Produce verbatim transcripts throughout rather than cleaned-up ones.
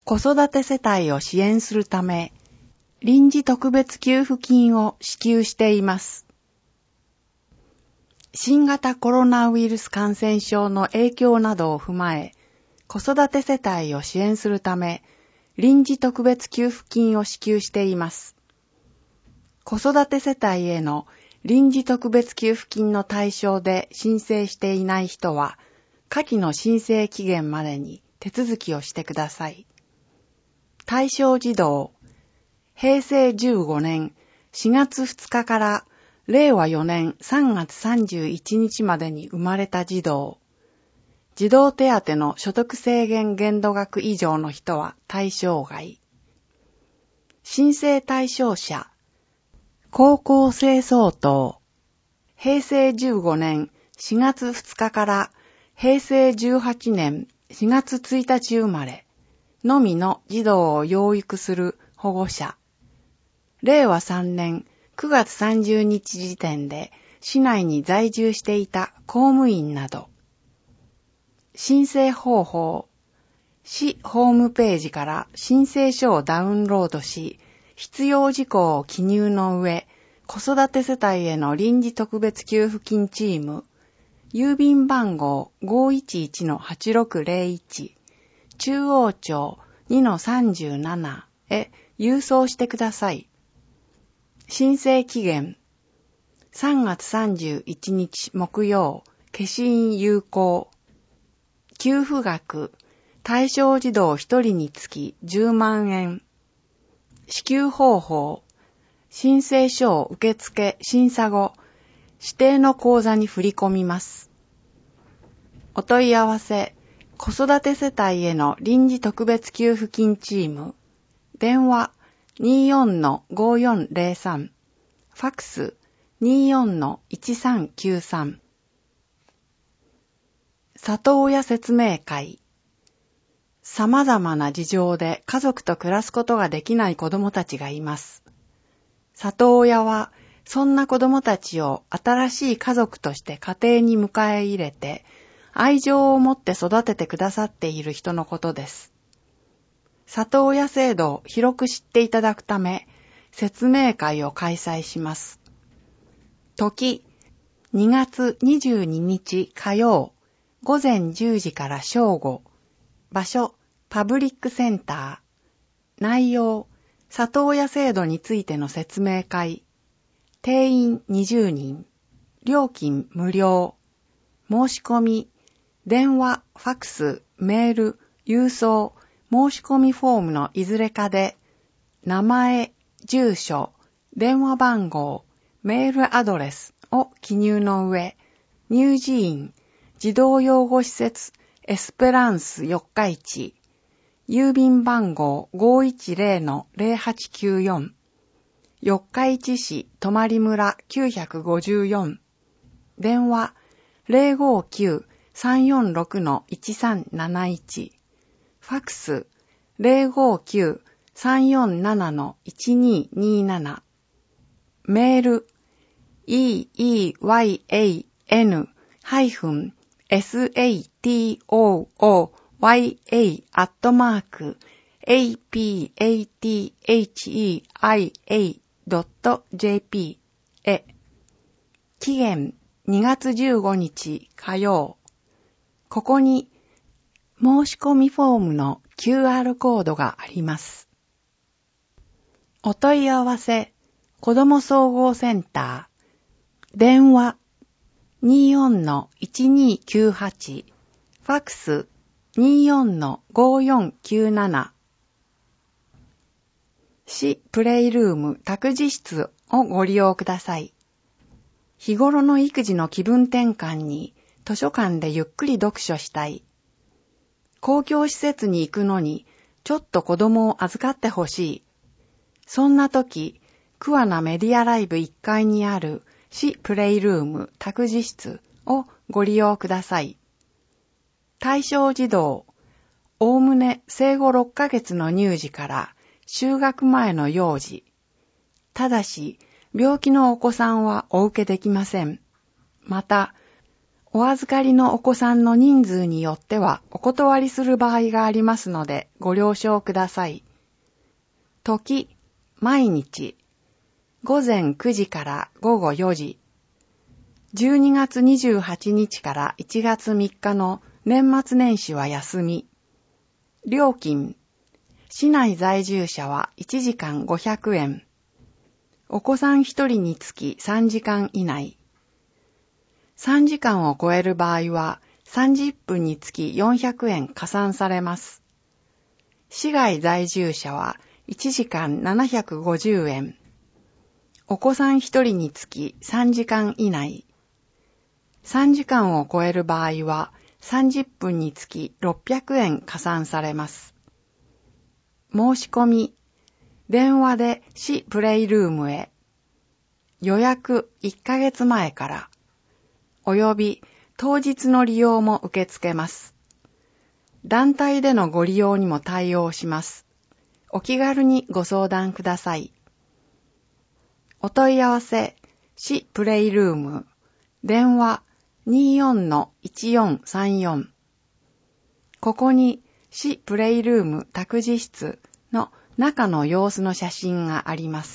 子育て世帯を支援するため、臨時特別給付金を支給しています。新型コロナウイルス感染症の影響などを踏まえ、子育て世帯を支援するため、臨時特別給付金を支給しています。子育て世帯への臨時特別給付金の対象で申請していない人は、下記の申請期限までに手続きをしてください。対象児童、へいせいじゅうごねんしがつふつかかられいわよねんさんがつさんじゅういちにちまでに生まれた児童、児童手当の所得制限限度額以上の人は対象外。申請対象者、高校生相当、へいせいじゅうごねんしがつふつかからへいせいじゅうはちねんしがつついたち生まれのみの児童を養育する保護者、れいわさんねんくがつさんじゅうにち時点で市内に在住していた公務員など。申請方法、市ホームページから申請書をダウンロードし、必要事項を記入の上、子育て世帯への臨時特別給付金チーム、郵便番号 ごいちいちのはちろくぜろいち、中央町 にのさんじゅうなな へ郵送してください。申請期限、さんがつさんじゅういちにち木曜、消印有効。給付額、対象児童ひとりにつきじゅうまんえん。支給方法、申請書を受付審査後、指定の口座に振り込みます。お問い合わせ、子育て世帯への臨時特別給付金チーム、電話 にじゅうよんのごよんぜろさん、ファックス にじゅうよんのいちさんきゅうさん。里親説明会。様々な事情で家族と暮らすことができない子どもたちがいます。里親は、そんな子どもたちを新しい家族として家庭に迎え入れて、愛情を持って育ててくださっている人のことです。里親制度を広く知っていただくため、説明会を開催します。時、にがつにじゅうににち火曜、ごぜんじゅうじから正午。場所、パブリックセンター。内容、里親制度についての説明会。定員にじゅうにん。料金無料。申し込み、電話、ファックス、メール、郵送、申し込みフォームのいずれかで、名前、住所、電話番号、メールアドレスを記入の上、乳児院、児童養護施設エスペランス四日市、郵便番号 ごいちぜろのぜろはちきゅうよん、四日市市泊村きゅうごよん、電話 ぜろごきゅうさんよんろくのいちさんなないち、ファックス ぜろごきゅうさんよんななのいちにになな、メール イーイーワイエーエヌ ハイフン サトーヤ アットマーク エーピーエーティーエイチイーアイエードットジェーピー へ。期限にがつじゅうごにち火曜。ここに申し込みフォームの キューアール コードがあります。お問い合わせ、子ども総合センター、電話にじゅうよんのいちにきゅうはち、ファックス にじゅうよんのごよんきゅうなな、市プレイルーム託児室をご利用ください。日頃の育児の気分転換に図書館でゆっくり読書したい。公共施設に行くのにちょっと子供を預かってほしい。そんな時、桑名メディアライブいっかいにある市プレイルーム託児室をご利用ください。対象児童、おおむね生後ろっかげつの乳児から就学前の幼児。ただし、病気のお子さんはお受けできません。また、 お預かりのお子さんの人数によってはお断りする場合がありますのでご了承ください。時、毎日、ごぜんくじからごごよじ、じゅうにがつにじゅうはちにちからいちがつみっかの年末年始は休み。料金、市内在住者はいちじかんごひゃくえん。お子さんひとりにつきさんじかん以内。さんじかんを超える場合はさんじゅっぷんにつきよんひゃくえん加算されます。市外在住者はいちじかんななひゃくごじゅうえん。お子さんひとりにつきさんじかん以内。さんじかんを超える場合はさんじゅっぷんにつきろっぴゃくえん加算されます。申し込み、電話で市プレイルームへ。予約いっかげつまえから。および当日の利用も受け付けます。団体でのご利用にも対応します。お気軽にご相談ください。お問い合わせ、市プレイルーム、電話 にじゅうよんのいちよんさんよん。ここに市プレイルーム託児室の中の様子の写真があります。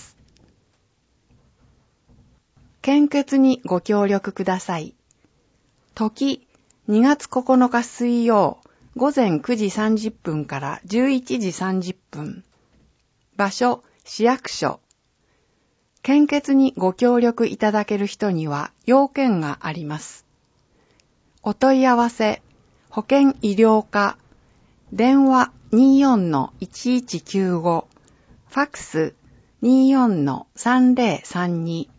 献血にご協力ください。時、にがつここのか水曜、ごぜんくじさんじゅっぷんからじゅういちじさんじゅっぷん。場所、市役所。献血にご協力いただける人には要件があります。お問い合わせ、保健医療課、電話 にじゅうよんのいちいちきゅうご、ファックス にじゅうよんのさんぜろさんに。